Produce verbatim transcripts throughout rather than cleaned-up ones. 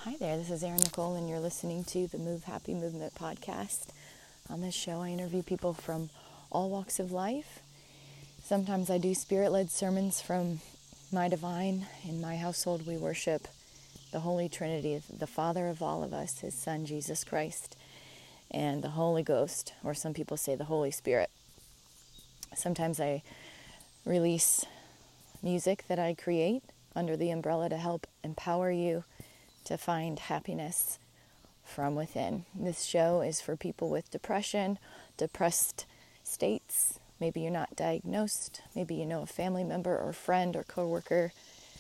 Hi there, this is Erin Nicole, and you're listening to the Move Happy Movement podcast. On this show, I interview people from all walks of life. Sometimes I do spirit-led sermons from my divine. In my household, we worship the Holy Trinity, the Father of all of us, His Son, Jesus Christ, and the Holy Ghost, or some people say the Holy Spirit. Sometimes I release music that I create under the umbrella to help empower you to find happiness from within. This show is for people with depression, depressed states. Maybe you're not diagnosed. Maybe you know a family member or friend or coworker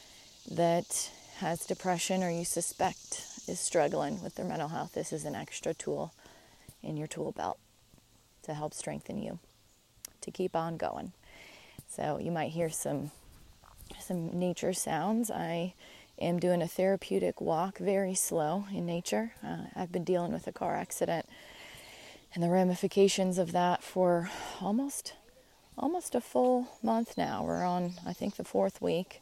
that has depression, or you suspect is struggling with their mental health. This is an extra tool in your tool belt to help strengthen you to keep on going. So you might hear some some nature sounds. I am doing a therapeutic walk, very slow in nature. Uh, I've been dealing with a car accident and the ramifications of that for almost almost a full month now. We're on, I think, the fourth week,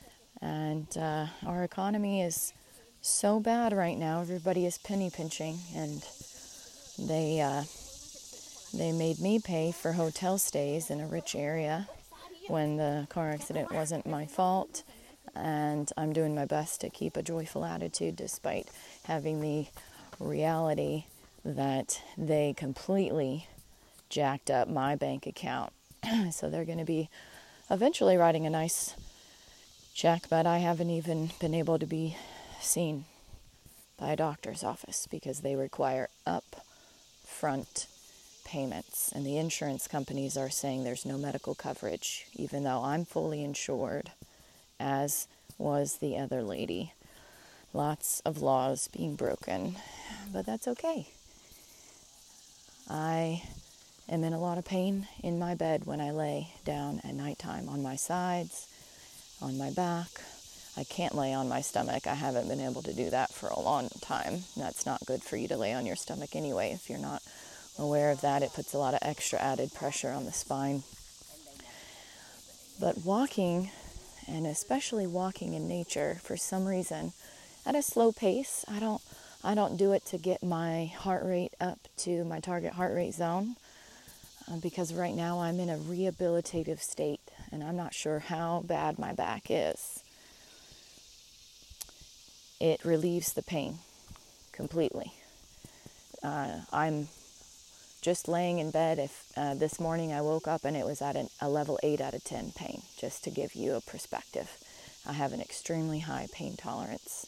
and uh, our economy is so bad right now. Everybody is penny pinching, and they uh, they made me pay for hotel stays in a rich area when the car accident wasn't my fault. And I'm doing my best to keep a joyful attitude despite having the reality that they completely jacked up my bank account. So they're going to be eventually writing a nice check, but I haven't even been able to be seen by a doctor's office because they require upfront payments. And the insurance companies are saying there's no medical coverage, even though I'm fully insured, as was the other lady. Lots of laws being broken, but that's okay. I am in a lot of pain in my bed when I lay down at nighttime, on my sides, on my back. I can't lay on my stomach. I haven't been able to do that for a long time. That's not good for you to lay on your stomach anyway. If you're not aware of that, it puts a lot of extra added pressure on the spine. But walking, and especially walking in nature, for some reason, at a slow pace. I don't I don't do it to get my heart rate up to my target heart rate zone, uh, because right now I'm in a rehabilitative state, and I'm not sure how bad my back is. It relieves the pain completely. Uh, I'm just laying in bed. If uh, this morning I woke up and it was at an, a level eight out of ten pain, just to give you a perspective. I have an extremely high pain tolerance.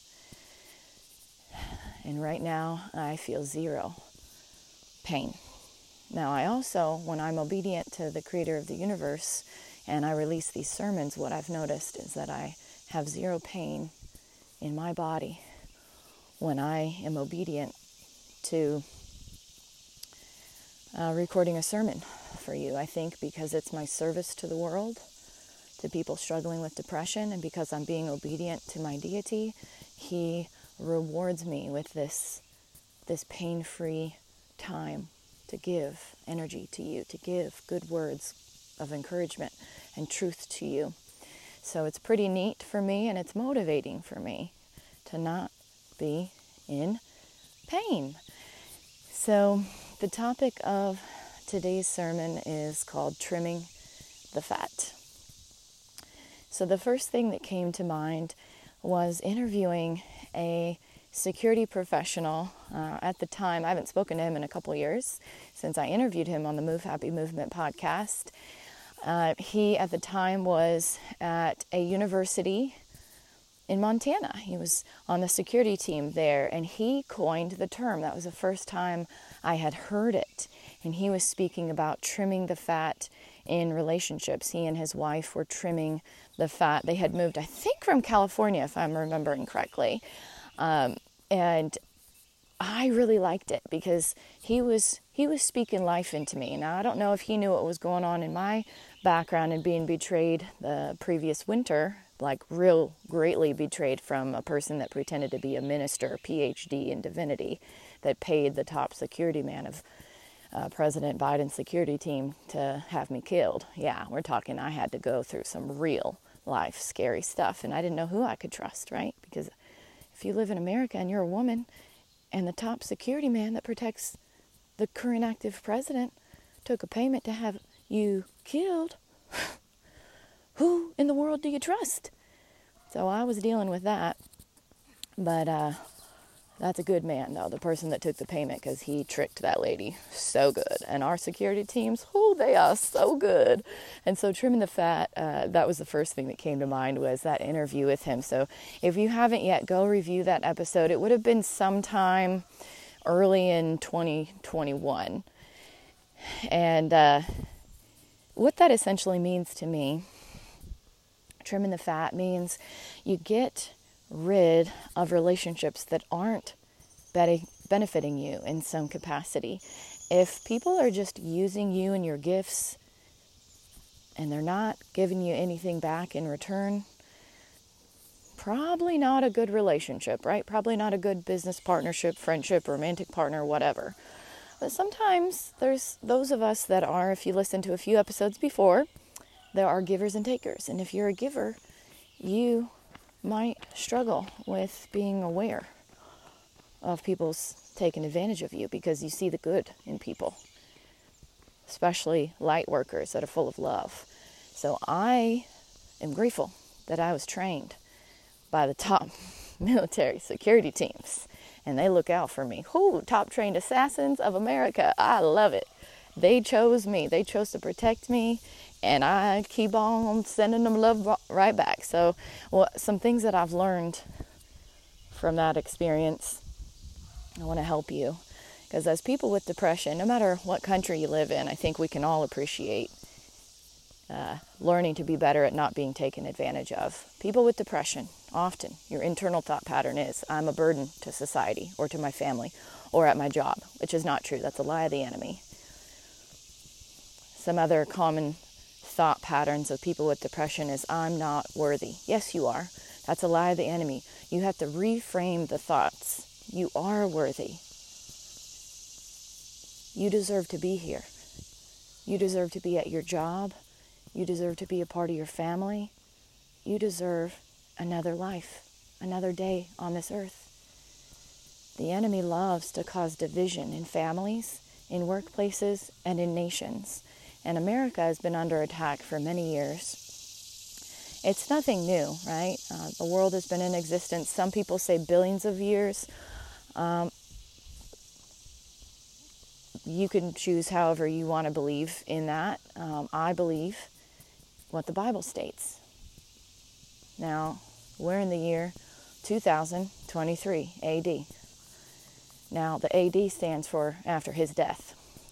And right now I feel zero pain. Now I also, when I'm obedient to the creator of the universe and I release these sermons, what I've noticed is that I have zero pain in my body when I am obedient to Uh, recording a sermon for you. I think because it's my service to the world, to people struggling with depression, and because I'm being obedient to my deity, He rewards me with this this pain-free time to give energy to you, to give good words of encouragement and truth to you. So it's pretty neat for me, and it's motivating for me to not be in pain. So the topic of today's sermon is called Trimming the Fat. So the first thing that came to mind was interviewing a security professional. Uh, at the time, I haven't spoken to him in a couple years since I interviewed him on the Move Happy Movement podcast. Uh, he, at the time, was at a university in Montana. He was on the security team there, and he coined the term. That was the first time I had heard it. And he was speaking about trimming the fat in relationships. He and his wife were trimming the fat. They had moved, I think, from California, if I'm remembering correctly. Um, and I really liked it because he was he was speaking life into me. Now, I don't know if he knew what was going on in my background and being betrayed the previous winter, like real greatly betrayed from a person that pretended to be a minister, P H D in divinity, that paid the top security man of uh, President Biden's security team to have me killed. Yeah, we're talking I had to go through some real life scary stuff, and I didn't know who I could trust, right? Because if you live in America and you're a woman and the top security man that protects the current active president took a payment to have you killed, who in the world do you trust? So I was dealing with that. But uh, that's a good man, though, the person that took the payment, because he tricked that lady so good. And our security teams, oh, they are so good. And so trimming the fat, uh, that was the first thing that came to mind, was that interview with him. So if you haven't yet, go review that episode. It would have been sometime early in twenty twenty-one. And uh, what that essentially means to me, trimming the fat, means you get rid of relationships that aren't benefiting you in some capacity. If people are just using you and your gifts and they're not giving you anything back in return, probably not a good relationship, right? Probably not a good business partnership, friendship, romantic partner, whatever. But sometimes there's those of us that are, if you listen to a few episodes before, there are givers and takers. And if you're a giver, you might struggle with being aware of people's taking advantage of you, because you see the good in people, especially light workers that are full of love. So I am grateful that I was trained by the top military security teams, and they look out for me. Whoo, top trained assassins of America. I love it. They chose me. They chose to protect me, and I keep on sending them love right back. So well, some things that I've learned from that experience, I want to help you. Because as people with depression, no matter what country you live in, I think we can all appreciate uh, learning to be better at not being taken advantage of. People with depression, often your internal thought pattern is, I'm a burden to society or to my family or at my job, which is not true. That's a lie of the enemy. Some other common thought patterns of people with depression is, I'm not worthy. Yes, you are. That's a lie of the enemy. You have to reframe the thoughts. You are worthy. You deserve to be here. You deserve to be at your job. You deserve to be a part of your family. You deserve another life, another day on this earth. The enemy loves to cause division in families, in workplaces, and in nations. And America has been under attack for many years. It's nothing new, right? Uh, the world has been in existence, some people say billions of years. Um, you can choose however you want to believe in that. Um, I believe what the Bible states. Now, we're in the year two thousand twenty-three A D. Now, the A D stands for after his death,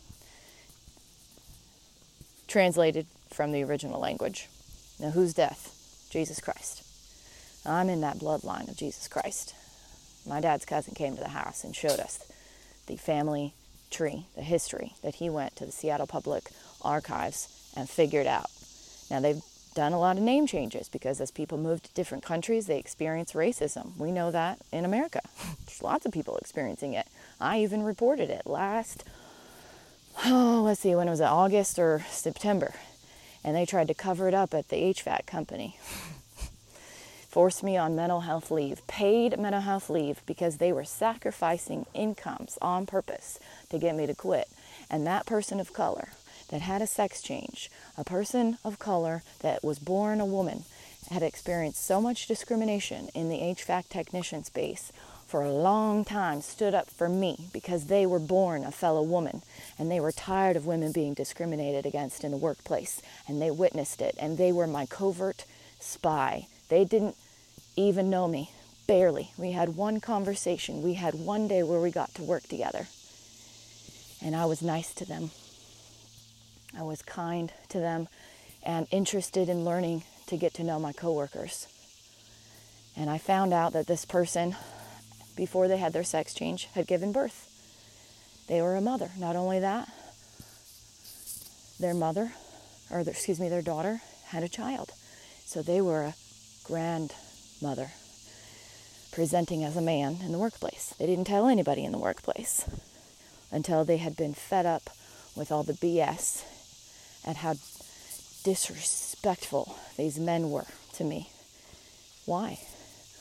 translated from the original language. Now, whose death? Jesus Christ. I'm in that bloodline of Jesus Christ. My dad's cousin came to the house and showed us the family tree, the history that he went to the Seattle Public Archives and figured out. Now, they've done a lot of name changes because as people move to different countries, they experience racism. We know that in America. There's lots of people experiencing it. I even reported it last, oh, let's see, when was it, August or September? And they tried to cover it up at the H V A C company. Forced me on mental health leave, paid mental health leave, because they were sacrificing incomes on purpose to get me to quit. And that person of color that had a sex change, a person of color that was born a woman, had experienced so much discrimination in the H V A C technician space for a long time, stood up for me because they were born a fellow woman and they were tired of women being discriminated against in the workplace, and they witnessed it, and they were my covert spy. They didn't even know me, barely. We had one conversation. We had one day where we got to work together, and I was nice to them. I was kind to them and interested in learning to get to know my coworkers. And I found out that this person, before they had their sex change, had given birth. They were a mother. Not only that, their mother, or their, excuse me, their daughter had a child. So they were a grandmother presenting as a man in the workplace. They didn't tell anybody in the workplace until they had been fed up with all the B S and how disrespectful these men were to me. Why?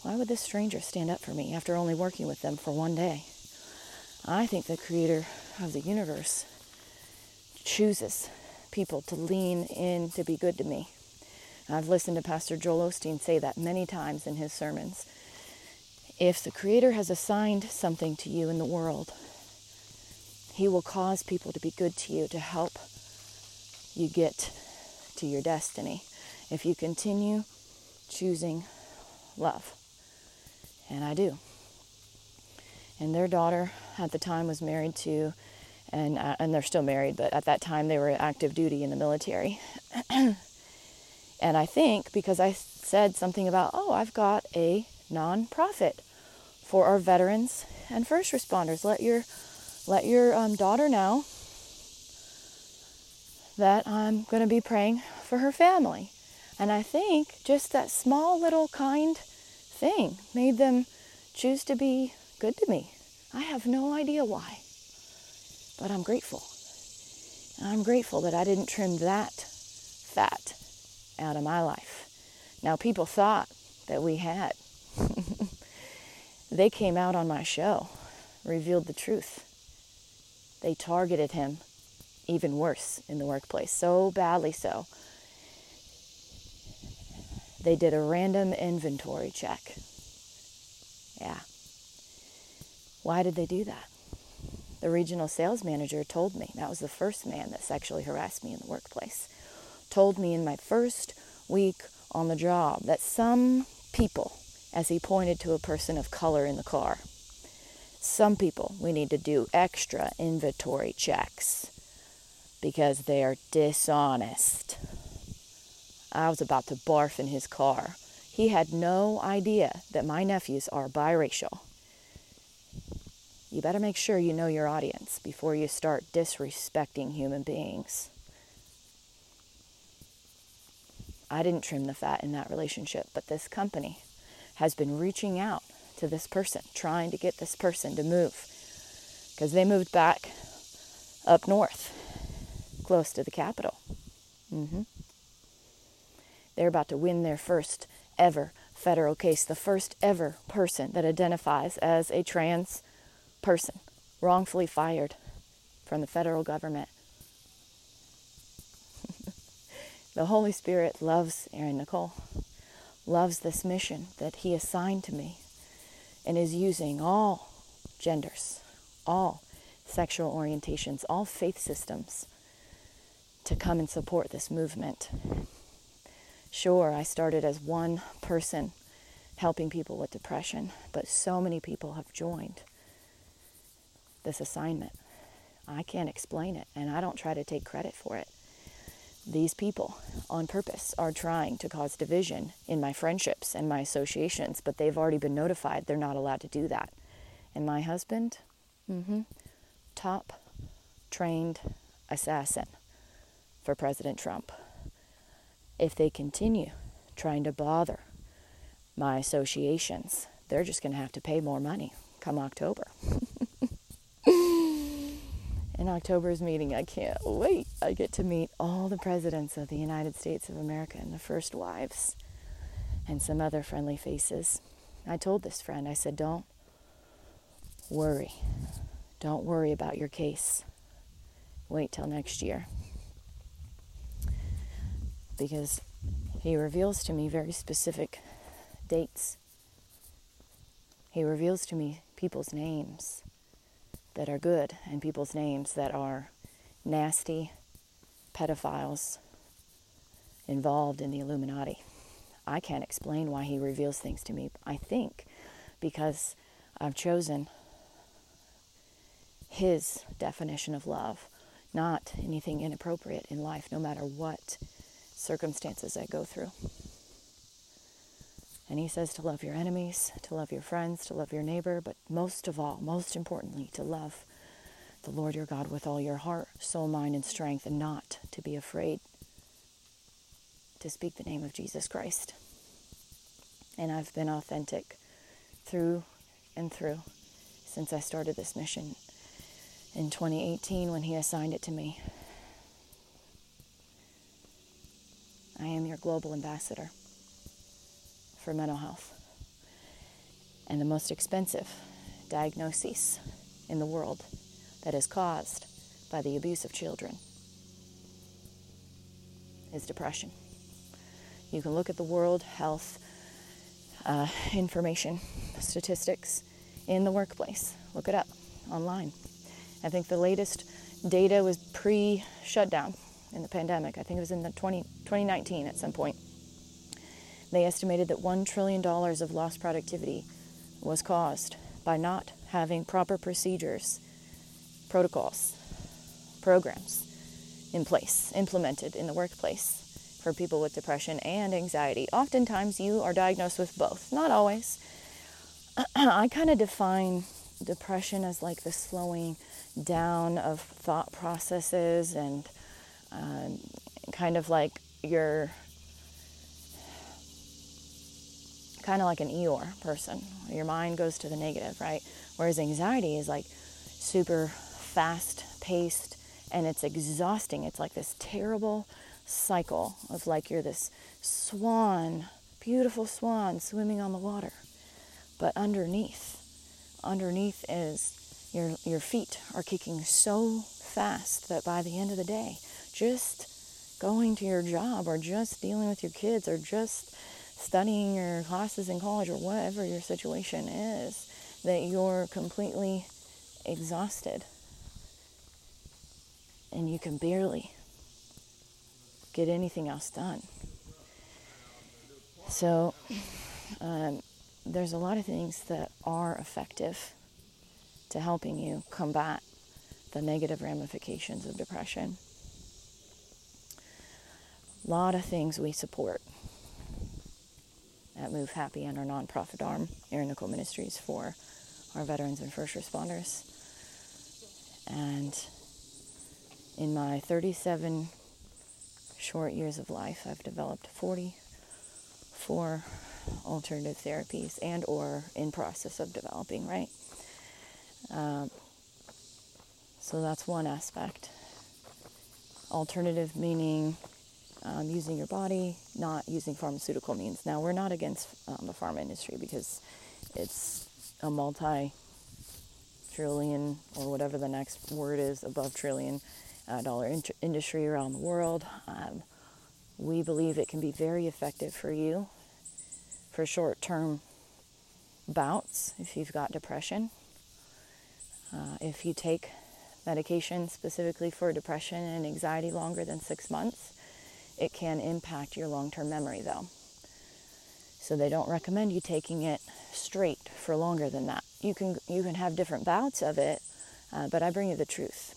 Why would this stranger stand up for me after only working with them for one day? I think the creator of the universe chooses people to lean in to be good to me. I've listened to Pastor Joel Osteen say that many times in his sermons. If the creator has assigned something to you in the world, he will cause people to be good to you to help you get to your destiny. If you continue choosing love. And I do. And their daughter at the time was married to, and uh, and they're still married, but at that time they were active duty in the military. And I think because I said something about, oh, I've got a non-profit for our veterans and first responders. Let your let your um, daughter know that I'm going to be praying for her family. And I think just that small little kind thing made them choose to be good to me. I have no idea why, but I'm grateful. I'm grateful that I didn't trim that fat out of my life. Now, people thought that we had. They came out on my show, revealed the truth. They targeted him even worse in the workplace, so badly so. They did a random inventory check. Yeah. Why did they do that? The regional sales manager told me, that was the first man that sexually harassed me in the workplace, told me in my first week on the job that some people, as he pointed to a person of color in the car, some people we need to do extra inventory checks because they are dishonest. I was about to barf in his car. He had no idea that my nephews are biracial. You better make sure you know your audience before you start disrespecting human beings. I didn't trim the fat in that relationship, but this company has been reaching out to this person, trying to get this person to move, because they moved back up north, close to the Capitol. Mm-hmm. They're about to win their first ever federal case, the first ever person that identifies as a trans person, wrongfully fired from the federal government. The Holy Spirit loves Erin Nicole, loves this mission that he assigned to me, and is using all genders, all sexual orientations, all faith systems to come and support this movement. Sure, I started as one person helping people with depression, but so many people have joined this assignment. I can't explain it, and I don't try to take credit for it. These people, on purpose, are trying to cause division in my friendships and my associations, but they've already been notified they're not allowed to do that. And my husband, mm-hmm, top trained assassin for President Trump. If they continue trying to bother my associations, they're just going to have to pay more money come October. In October's meeting, I can't wait. I get to meet all the presidents of the United States of America and the first wives and some other friendly faces. I told this friend, I said, don't worry. Don't worry about your case. Wait till next year. Because he reveals to me very specific dates. He reveals to me people's names that are good and people's names that are nasty pedophiles involved in the Illuminati. I can't explain why he reveals things to me. I think because I've chosen his definition of love, not anything inappropriate in life, no matter what circumstances I go through. And he says to love your enemies, to love your friends, to love your neighbor, but most of all, most importantly, to love the Lord your God with all your heart, soul, mind, and strength, and not to be afraid to speak the name of Jesus Christ. And I've been authentic through and through since I started this mission in twenty eighteen when he assigned it to me. I am your global ambassador for mental health. And the most expensive diagnosis in the world that is caused by the abuse of children is depression. You can look at the World Health uh, information statistics in the workplace. Look it up online. I think the latest data was pre-shutdown in the pandemic. I think it was in the twenty, twenty nineteen at some point. They estimated that one trillion dollars of lost productivity was caused by not having proper procedures, protocols, programs in place, implemented in the workplace for people with depression and anxiety. Oftentimes you are diagnosed with both, not always. I kind of define depression as like the slowing down of thought processes and uh, kind of like your, kind of like an Eeyore person. Your mind goes to the negative, right? Whereas anxiety is like super fast-paced and it's exhausting. It's like this terrible cycle of like you're this swan, beautiful swan swimming on the water. But underneath, underneath is your your feet are kicking so fast that by the end of the day, just going to your job or just dealing with your kids or just studying your classes in college or whatever your situation is, that you're completely exhausted and you can barely get anything else done. So um, there's a lot of things that are effective to helping you combat the negative ramifications of depression. A lot of things we support at Move Happy and our nonprofit arm, Erin Nicole Ministries, for our veterans and first responders. And in my thirty-seven short years of life, I've developed forty-four alternative therapies and or in process of developing, right? Um, so that's one aspect. Alternative meaning um, using your body, not using pharmaceutical means. Now, we're not against um, the pharma industry because it's a multi-trillion or whatever the next word is, above trillion uh, dollar in- industry around the world. Um, we believe it can be very effective for you for short-term bouts if you've got depression. Uh, if you take medication specifically for depression and anxiety longer than six months, it can impact your long-term memory, though. So they don't recommend you taking it straight for longer than that. You can you can have different bouts of it, uh, but I bring you the truth.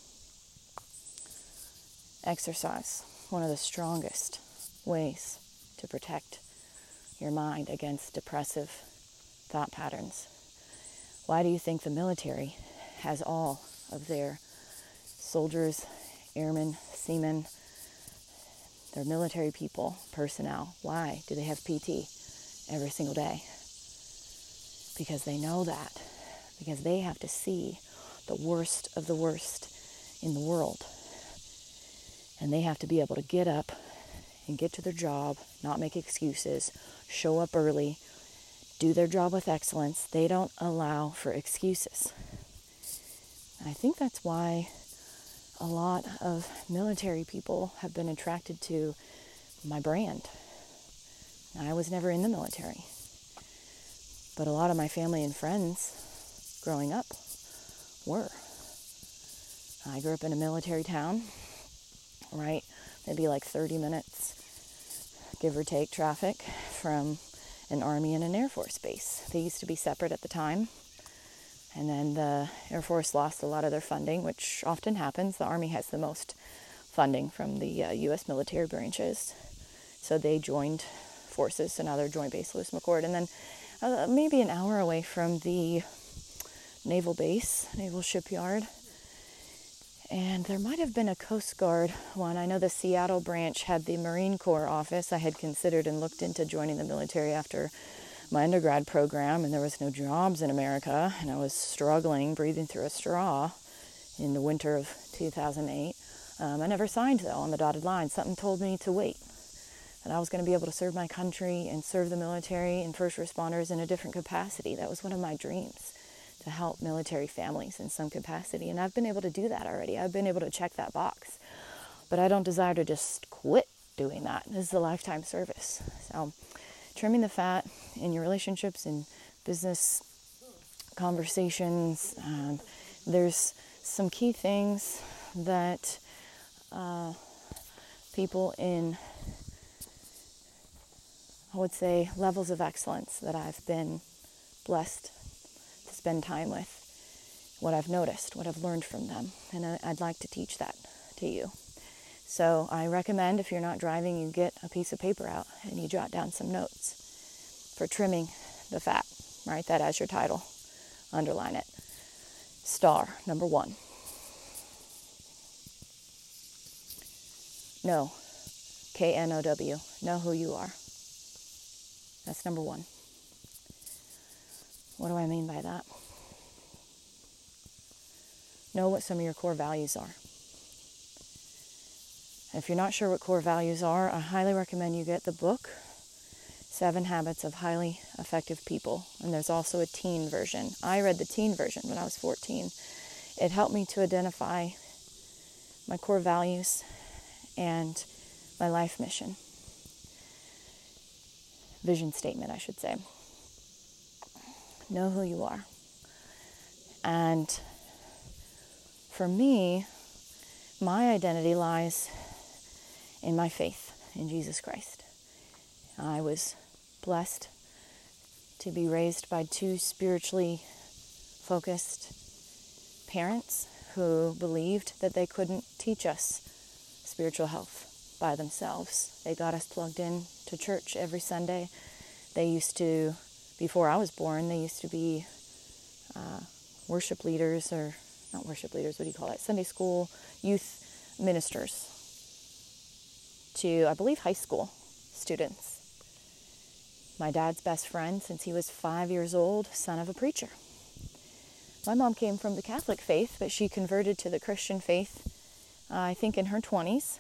Exercise, one of the strongest ways to protect your mind against depressive thought patterns. Why do you think the military has all of their soldiers, airmen, seamen, their military people, personnel? Why do they have P T every single day? Because they know that. Because they have to see the worst of the worst in the world. And they have to be able to get up and get to their job, not make excuses, show up early, do their job with excellence. They don't allow for excuses. I think that's why a lot of military people have been attracted to my brand. I was never in the military, but a lot of my family and friends growing up were. I grew up in a military town, right? Maybe like thirty minutes, give or take, traffic from an Army and an Air Force base. They used to be separate at the time. And then the Air Force lost a lot of their funding, which often happens. The Army has the most funding from the uh, U S military branches. So they joined forces, so now they're Joint Base Lewis McChord. And then uh, maybe an hour away from the naval base, naval shipyard. And there might have been a Coast Guard one. I know the Seattle branch had the Marine Corps office. I had considered and looked into joining the military after my undergrad program, and there was no jobs in America, and I was struggling, breathing through a straw in the winter of two thousand eight. Um, I never signed, though, on the dotted line. Something told me to wait. that I was going to be able to serve my country and serve the military and first responders in a different capacity. That was one of my dreams, to help military families in some capacity. And I've been able to do that already. I've been able to check that box. But I don't desire to just quit doing that. This is a lifetime service. So trimming the fat in your relationships and business conversations, um, there's some key things that uh, people in, I would say, levels of excellence that I've been blessed to spend time with, what I've noticed, what I've learned from them. And I, I'd like to teach that to you. So I recommend, if you're not driving, you get a piece of paper out and you jot down some notes for trimming the fat. Write that as your title. Underline it. Star, number one. Know. K N O W. Know who you are. That's number one. What do I mean by that? Know what some of your core values are. If you're not sure what core values are, I highly recommend you get the book, Seven Habits of Highly Effective People. And there's also a teen version. I read the teen version when I was fourteen. It helped me to identify my core values and my life mission. Vision statement, I should say. Know who you are. And for me, my identity lies in my faith in Jesus Christ. I was blessed to be raised by two spiritually focused parents who believed that they couldn't teach us spiritual health by themselves. They got us plugged in to church every Sunday. They used to, before I was born, they used to be uh, worship leaders, or not worship leaders, what do you call it? Sunday school youth ministers to, I believe, high school students. My dad's best friend since he was five years old, son of a preacher. My mom came from the Catholic faith, but she converted to the Christian faith, uh, I think in her twenties.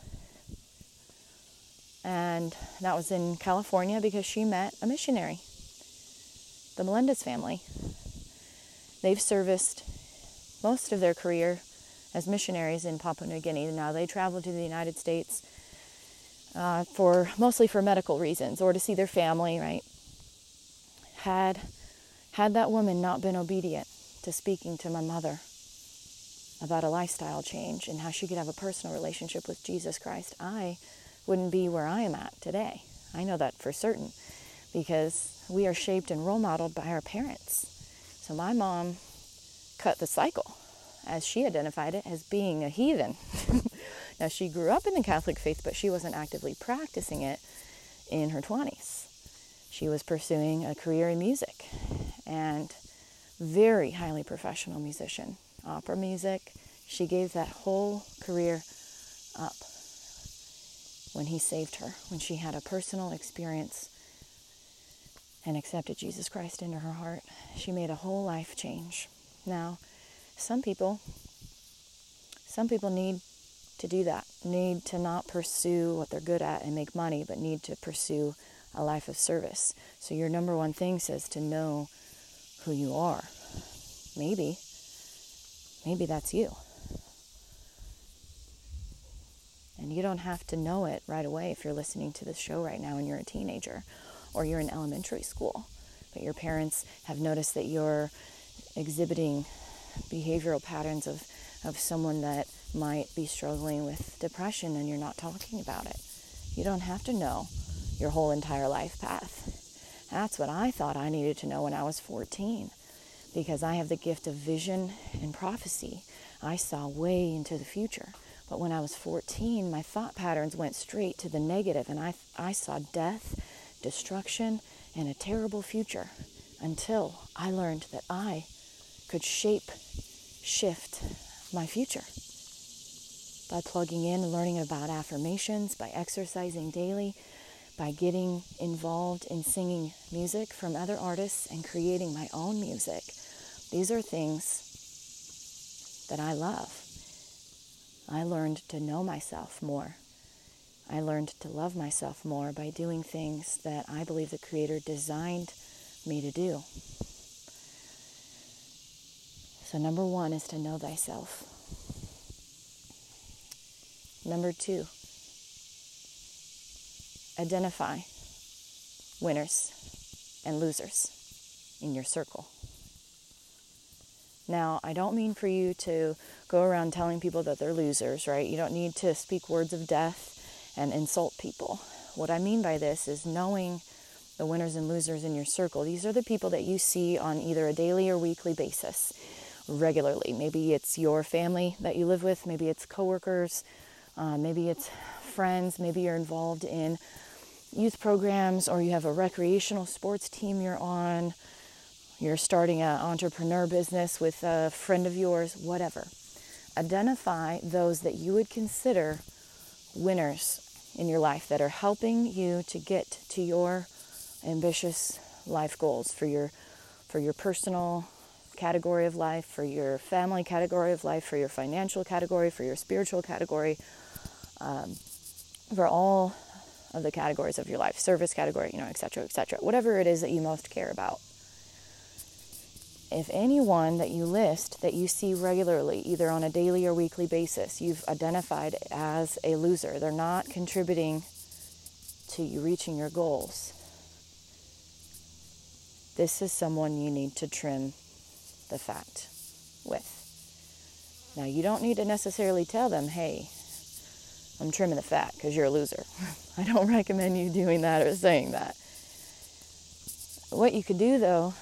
And that was in California because she met a missionary, the Melendez family. They've serviced most of their career as missionaries in Papua New Guinea. Now they traveled to the United States uh, for mostly for medical reasons or to see their family, right? Had had that woman not been obedient to speaking to my mother about a lifestyle change and how she could have a personal relationship with Jesus Christ, I wouldn't be where I am at today. I know that for certain because we are shaped and role modeled by our parents. So my mom cut the cycle, as she identified it, as being a heathen. Now, she grew up in the Catholic faith, but she wasn't actively practicing it in her twenties. She was pursuing a career in music and very highly professional musician, opera music. She gave that whole career up when he saved her, when she had a personal experience and accepted Jesus Christ into her heart. She made a whole life change. Now, some people, some people need to do that, need to not pursue what they're good at and make money, but need to pursue a life of service. So your number one thing says to know who you are. Maybe, maybe that's you. And you don't have to know it right away if you're listening to this show right now and you're a teenager or you're in elementary school. But your parents have noticed that you're exhibiting behavioral patterns of, of someone that might be struggling with depression and you're not talking about it. You don't have to know your whole entire life path. That's what I thought I needed to know when I was fourteen, because I have the gift of vision and prophecy. I saw way into the future. But when I was fourteen, my thought patterns went straight to the negative, and I, I saw death, destruction, and a terrible future until I learned that I could shape, shift my future by plugging in and learning about affirmations, by exercising daily, by getting involved in singing music from other artists and creating my own music. These are things that I love. I learned to know myself more. I learned to love myself more by doing things that I believe the Creator designed me to do. So number one is to know thyself. Number two, identify winners and losers in your circle. Now, I don't mean for you to go around telling people that they're losers, right? You don't need to speak words of death and insult people. What I mean by this is knowing the winners and losers in your circle. These are the people that you see on either a daily or weekly basis, regularly. Maybe it's your family that you live with, maybe it's coworkers, uh, maybe it's friends, maybe you're involved in youth programs, or you have a recreational sports team you're on, you're starting an entrepreneur business with a friend of yours, whatever. Identify those that you would consider winners in your life that are helping you to get to your ambitious life goals for your for your personal category of life, for your family category of life, for your financial category, for your spiritual category, um, for all of the categories of your life, service category, you know, et cetera, et cetera. Whatever it is that you most care about. If anyone that you list that you see regularly, either on a daily or weekly basis, you've identified as a loser, they're not contributing to you reaching your goals, this is someone you need to trim the fat with. Now, you don't need to necessarily tell them, hey, I'm trimming the fat because you're a loser. I don't recommend you doing that or saying that. What you could do, though,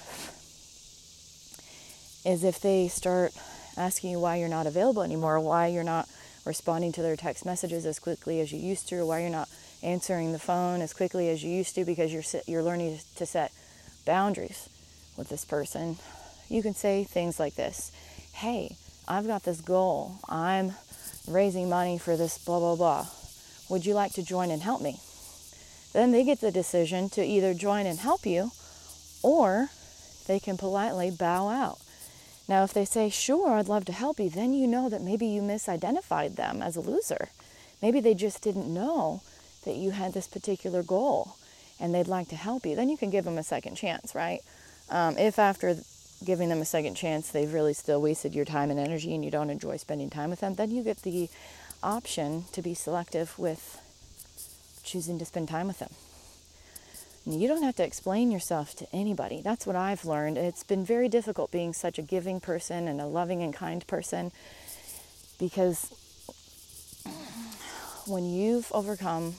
is if they start asking you why you're not available anymore, why you're not responding to their text messages as quickly as you used to, or why you're not answering the phone as quickly as you used to because you're you're learning to set boundaries with this person, you can say things like this. Hey, I've got this goal. I'm raising money for this blah, blah, blah. Would you like to join and help me? Then they get the decision to either join and help you, or they can politely bow out. Now, if they say, sure, I'd love to help you, then you know that maybe you misidentified them as a loser. Maybe they just didn't know that you had this particular goal and they'd like to help you. Then you can give them a second chance, right? Um, if after giving them a second chance, they've really still wasted your time and energy and you don't enjoy spending time with them, then you get the option to be selective with choosing to spend time with them. You don't have to explain yourself to anybody. That's what I've learned. It's been very difficult being such a giving person and a loving and kind person, because when you've overcome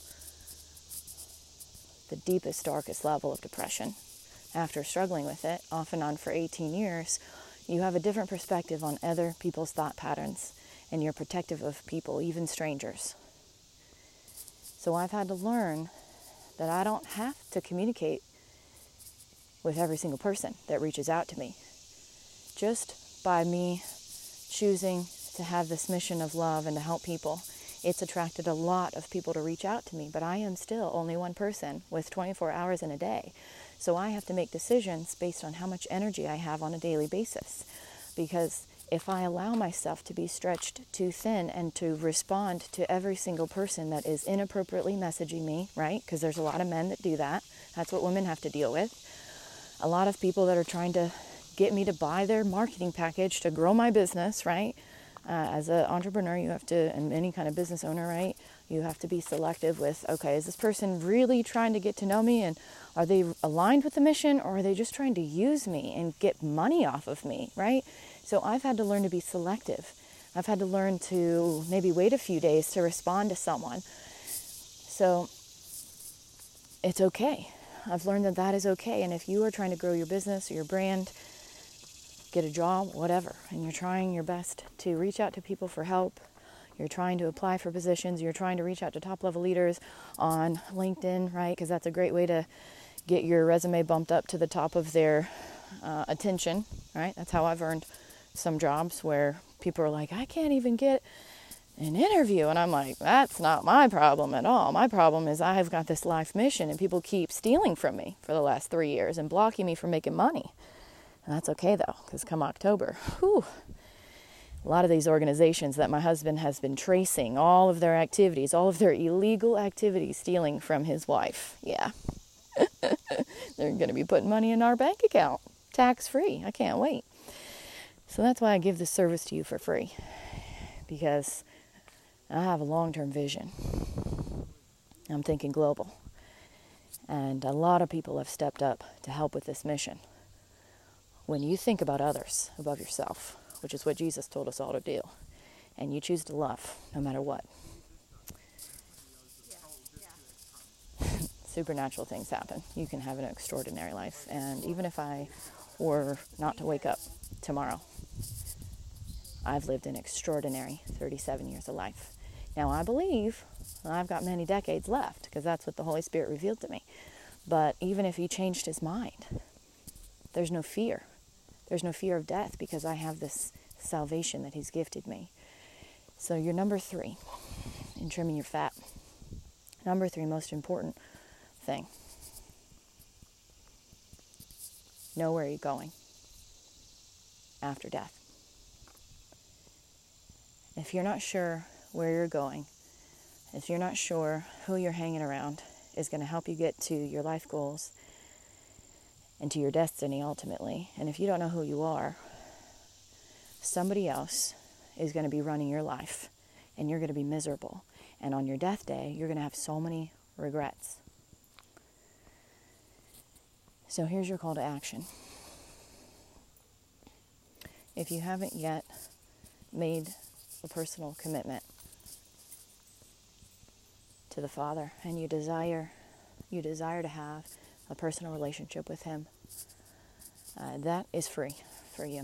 the deepest, darkest level of depression, after struggling with it, off and on for eighteen years, you have a different perspective on other people's thought patterns, and you're protective of people, even strangers. So I've had to learn that I don't have to communicate with every single person that reaches out to me. Just by me choosing to have this mission of love and to help people, it's attracted a lot of people to reach out to me, but I am still only one person with twenty-four hours in a day. So I have to make decisions based on how much energy I have on a daily basis. Because if I allow myself to be stretched too thin and to respond to every single person that is inappropriately messaging me, right? Because there's a lot of men that do that. That's what women have to deal with. A lot of people that are trying to get me to buy their marketing package to grow my business, right? Uh, as an entrepreneur, you have to, and any kind of business owner, right? You have to be selective with, okay, is this person really trying to get to know me, and are they aligned with the mission, or are they just trying to use me and get money off of me, right? So I've had to learn to be selective. I've had to learn to maybe wait a few days to respond to someone. So it's okay. I've learned that that is okay. And if you are trying to grow your business or your brand, get a job, whatever, and you're trying your best to reach out to people for help, you're trying to apply for positions, you're trying to reach out to top-level leaders on LinkedIn, right? Because that's a great way to get your resume bumped up to the top of their uh, attention, right? That's how I've earned some jobs where people are like, I can't even get an interview. And I'm like, that's not my problem at all. My problem is I have got this life mission and people keep stealing from me for the last three years and blocking me from making money. And that's okay though, because come October, whew, A lot of these organizations that my husband has been tracing all of their activities, all of their illegal activities, stealing from his wife. Yeah. They're going to be putting money in our bank account, tax-free. I can't wait. So that's why I give this service to you for free, because I have a long-term vision. I'm thinking global. And a lot of people have stepped up to help with this mission. When you think about others above yourself, which is what Jesus told us all to do, and you choose to love no matter what, supernatural things happen. You can have an extraordinary life. And even if I were not to wake up tomorrow, I've lived an extraordinary thirty-seven years of life. Now, I believe I've got many decades left, because that's what the Holy Spirit revealed to me. But even if he changed his mind, there's no fear. There's no fear of death, because I have this salvation that he's gifted me. So you're number three in trimming your fat. Number three, most important thing. Know where you're going after death. If you're not sure where you're going, if you're not sure who you're hanging around is going to help you get to your life goals and to your destiny ultimately, and if you don't know who you are, somebody else is going to be running your life, and you're going to be miserable. And on your death day, you're going to have so many regrets. So here's your call to action. If you haven't yet made a personal commitment to the Father, and you desire you desire to have a personal relationship with him, uh, that is free for you.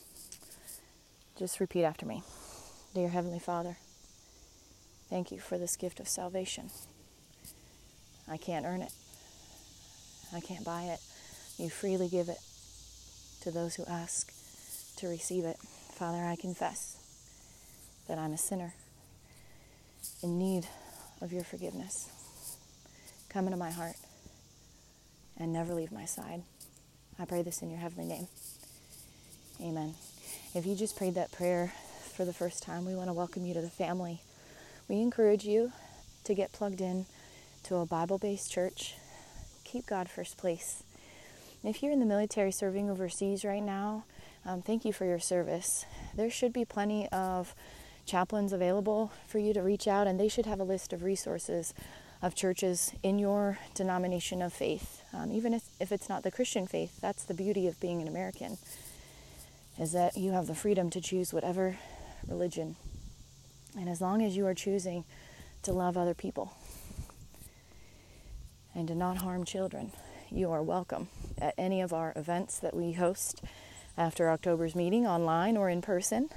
Just repeat after me. Dear Heavenly Father, thank you for this gift of salvation. I can't earn it. I can't buy it. You freely give it to those who ask to receive it. Father, I confess that I'm a sinner in need of your forgiveness. Come into my heart and never leave my side. I pray this in your heavenly name. Amen. If you just prayed that prayer for the first time, we want to welcome you to the family. We encourage you to get plugged in to a Bible-based church. Keep God first place. If you're in the military serving overseas right now, um, thank you for your service. There should be plenty of chaplains available for you to reach out, and they should have a list of resources of churches in your denomination of faith. Um, even if, if it's not the Christian faith, that's the beauty of being an American, is that you have the freedom to choose whatever religion. And as long as you are choosing to love other people and to not harm children, you are welcome at any of our events that we host after October's meeting, online or in person.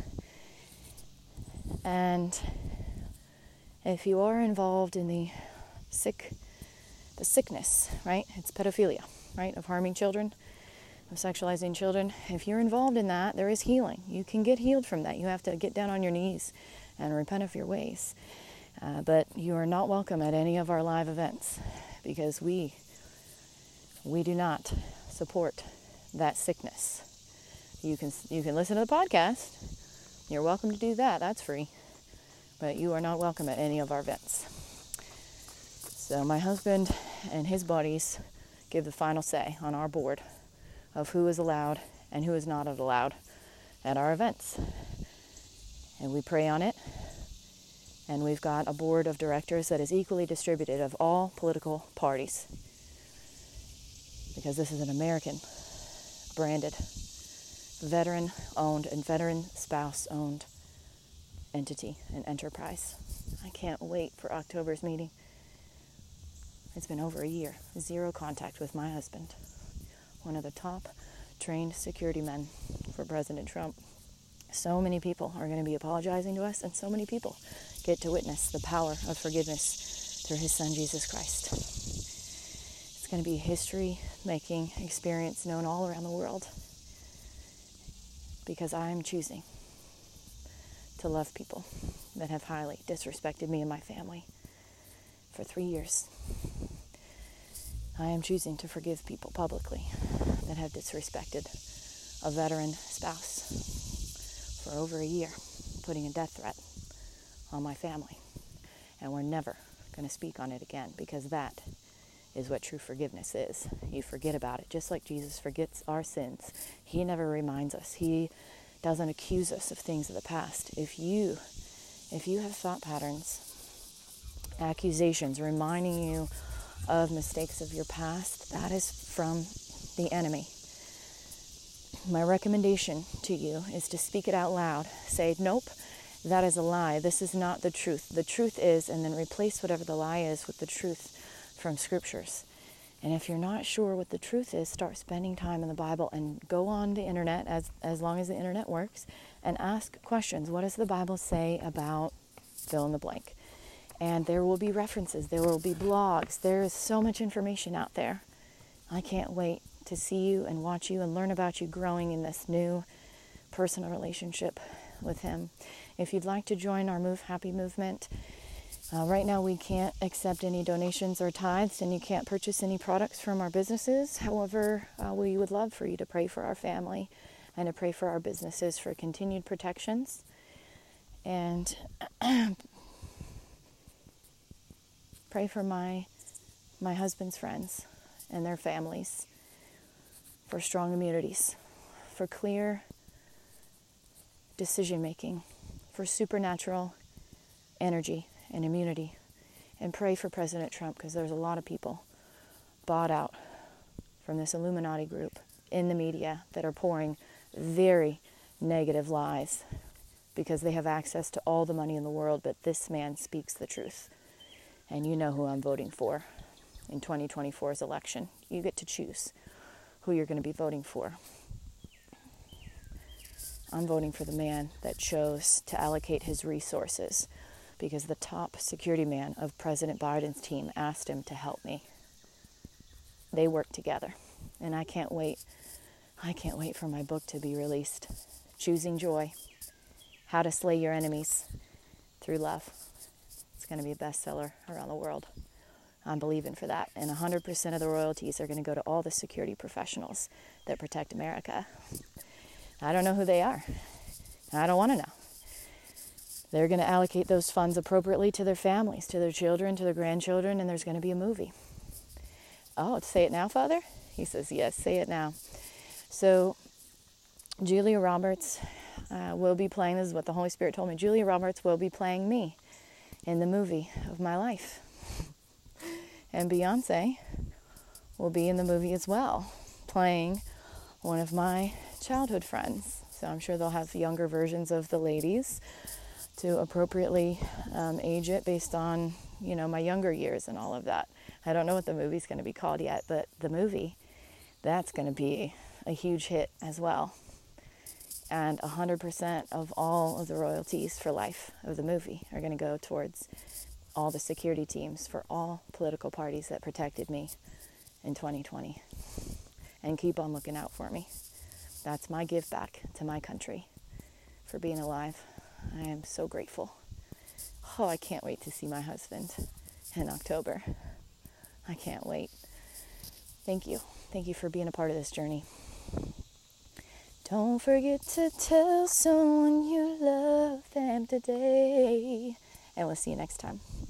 And if you are involved in the sick, the sickness, right? It's pedophilia, right? Of harming children, of sexualizing children. If you're involved in that, there is healing. You can get healed from that. You have to get down on your knees and repent of your ways. Uh, but you are not welcome at any of our live events, because we, we do not support that sickness. You can, you can listen to the podcast. You're welcome to do that. That's free. But you are not welcome at any of our events. So my husband and his buddies give the final say on our board of who is allowed and who is not allowed at our events. And we pray on it. And we've got a board of directors that is equally distributed of all political parties, because this is an American branded, veteran owned and veteran spouse owned entity and enterprise. I can't wait for October's meeting. It's been over a year. Zero contact with my husband, one of the top trained security men for President Trump. So many people are going to be apologizing to us, and so many people get to witness the power of forgiveness through his son, Jesus Christ. It's going to be a history-making experience known all around the world, because I'm choosing to love people that have highly disrespected me and my family for three years. I am choosing to forgive people publicly that have disrespected a veteran spouse for over a year. putting a death threat on my family. And we're never going to speak on it again, because that is what true forgiveness is. You forget about it, just like Jesus forgets our sins. He never reminds us. He doesn't accuse us of things of the past. If you, if you have thought patterns, accusations reminding you of mistakes of your past, that is from the enemy. My recommendation to you is to speak it out loud. Say, nope, that is a lie. This is not the truth. The truth is, and then replace whatever the lie is with the truth from scriptures. And if you're not sure what the truth is, start spending time in the Bible and go on the internet, as, as long as the internet works, and ask questions. What does the Bible say about fill in the blank? And there will be references. There will be blogs. There is so much information out there. I can't wait to see you and watch you and learn about you growing in this new personal relationship with Him. If you'd like to join our Move Happy movement, uh, right now we can't accept any donations or tithes, and you can't purchase any products from our businesses. However, uh, we would love for you to pray for our family and to pray for our businesses for continued protections. And pray for my my husband's friends and their families, for strong immunities, for clear decision making, for supernatural energy and immunity. And pray for President Trump, because there's a lot of people bought out from this Illuminati group in the media that are pouring very negative lies, because they have access to all the money in the world, but this man speaks the truth. And you know who I'm voting for in twenty twenty-four's election. You get to choose who you're going to be voting for. I'm voting for the man that chose to allocate his resources, because the top security man of President Biden's team asked him to help me. They work together, and I can't wait. I can't wait for my book to be released. Choosing Joy, How to Slay Your Enemies Through Love. It's going to be a bestseller around the world. I'm believing for that. And one hundred percent of the royalties are going to go to all the security professionals that protect America. I don't know who they are. I don't want to know. They're going to allocate those funds appropriately to their families, to their children, to their grandchildren, and there's going to be a movie. Oh, say it now, Father? He says, yes, say it now. So Julia Roberts uh, will be playing, this is what the Holy Spirit told me, Julia Roberts will be playing me in the movie of my life. And Beyonce will be in the movie as well, playing one of my childhood friends. So I'm sure they'll have younger versions of the ladies to appropriately um, age it based on, you know, my younger years and all of that. I don't know what the movie's going to be called yet, but the movie, that's going to be a huge hit as well. And one hundred percent of all of the royalties for life of the movie are going to go towards all the security teams for all political parties that protected me in twenty twenty. And keep on looking out for me. That's my give back to my country for being alive. I am so grateful. Oh, I can't wait to see my husband in October. I can't wait. Thank you. Thank you for being a part of this journey. Don't forget to tell someone you love them today. And we'll see you next time.